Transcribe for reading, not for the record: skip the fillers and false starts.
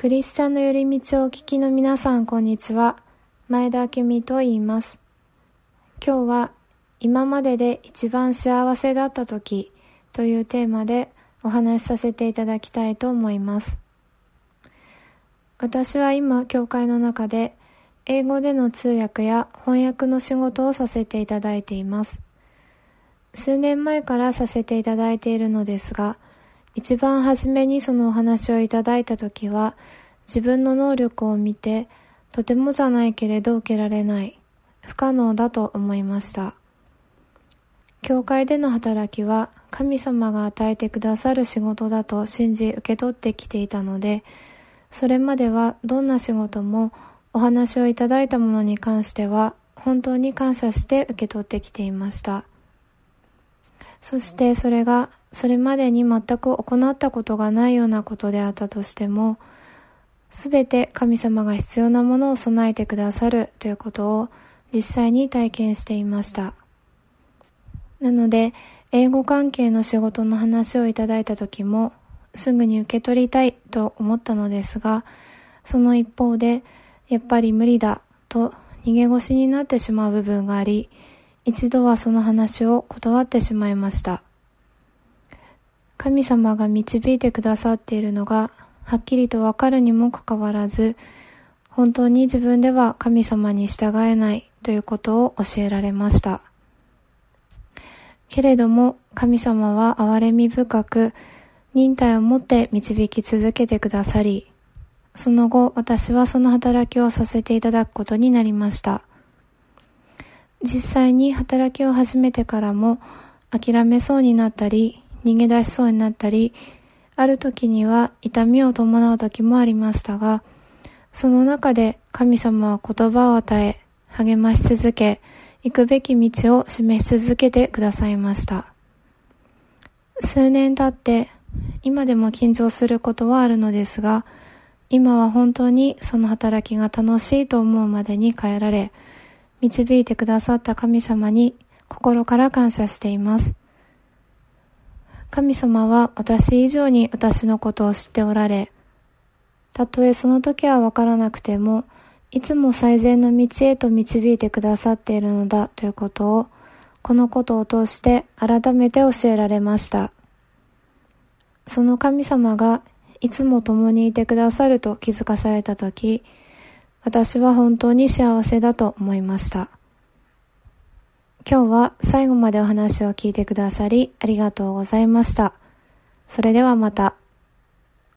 クリスチャンの寄り道をお聞きの皆さん、こんにちは。前田明美と言います。今日は今までで一番幸せだった時というテーマでお話しさせていただきたいと思います。私は今、教会の中で英語での通訳や翻訳の仕事をさせていただいています。数年前からさせていただいているのですが、一番初めにそのお話をいただいたときは、自分の能力を見て、とてもじゃないけれど受けられない、不可能だと思いました。教会での働きは神様が与えてくださる仕事だと信じ受け取ってきていたので、それまではどんな仕事もお話をいただいたものに関しては本当に感謝して受け取ってきていました。そしてそれがそれまでに全く行ったことがないようなことであったとしても、すべて神様が必要なものを備えてくださるということを実際に体験していました。なので、英語関係の仕事の話をいただいた時も、すぐに受け取りたいと思ったのですが、その一方で、やっぱり無理だと逃げ腰になってしまう部分があり、一度はその話を断ってしまいました。神様が導いてくださっているのがはっきりとわかるにもかかわらず、本当に自分では神様に従えないということを教えられました。けれども神様は憐れみ深く、忍耐をもって導き続けてくださり、その後私はその働きをさせていただくことになりました。実際に働きを始めてからも諦めそうになったり逃げ出しそうになったり、ある時には痛みを伴う時もありましたが、その中で神様は言葉を与え励まし続け、行くべき道を示し続けてくださいました。数年経って今でも緊張することはあるのですが、今は本当にその働きが楽しいと思うまでに変えられ、導いてくださった神様に心から感謝しています。神様は私以上に私のことを知っておられ、たとえその時はわからなくても、いつも最善の道へと導いてくださっているのだということを、このことを通して改めて教えられました。その神様がいつも共にいてくださると気づかされたとき、私は本当に幸せだと思いました。今日は最後までお話を聞いてくださりありがとうございました。それではまた。